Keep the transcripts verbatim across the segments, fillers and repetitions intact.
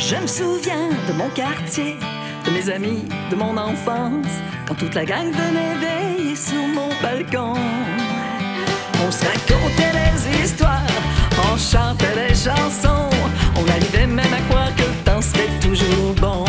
Je me souviens de mon quartier, de mes amis, de mon enfance, quand toute la gang venait veiller sur mon balcon. On se racontait des histoires, on chantait des chansons, on arrivait même à croire que le temps serait toujours bon.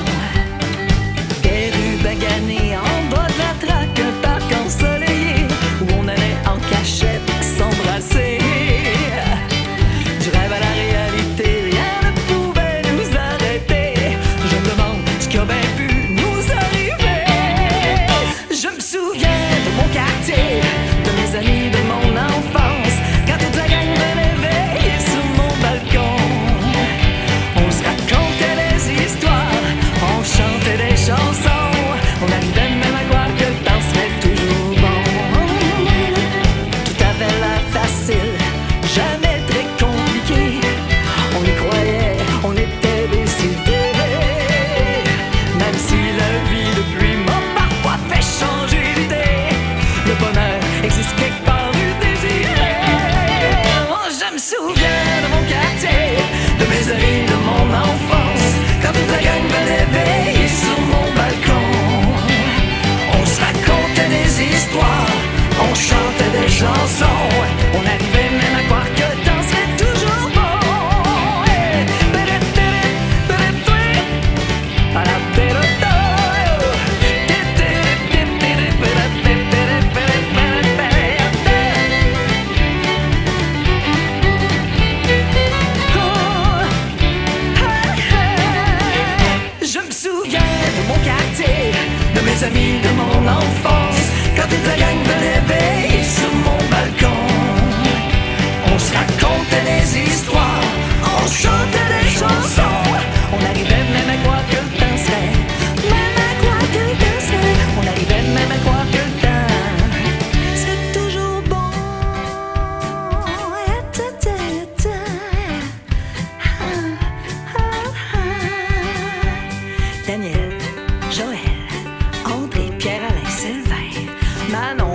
Des rues baganées en bas de la traque, un parc ensoleillé où on allait en cachette s'embrasser. Du rêve à la réalité, rien ne pouvait nous arrêter. Je me demande ce qui a bien pu nous arriver. Je me souviens de mon quartier, de mes amis, de mon enfance, quand toute la gang venait veiller sur mon balcon. On se racontait des histoires, on chantait des chansons, on arrivait même à croire que le temps serait toujours bon. Tout avait l'air facile, jamais très compliqué. On y croyait, on était décidés. Même si la vie depuis m'a parfois fait changer d'idée, le bonheur existe quelque part du désir. Oh, je me souviens de mon quartier, de mes amis, de mon enfance, quand toute la gang venait veiller sur mon balcon. On se racontait des histoires, on chantait des chansons, on arrivait même à croire que le temps serait toujours bon. Hey, je me souviens de mon quartier, de mes amis, de mon enfance, quand toute la gang venait veiller sur mon balcon. On se racontait des histoires, on chantait des chansons, on arrivait même à croire que le temps serait, même à croire que le temps serait, on arrivait même à croire que le temps serait toujours bon. Daniel, Joël, André, Pierre-Alain, Sylvain, Manon,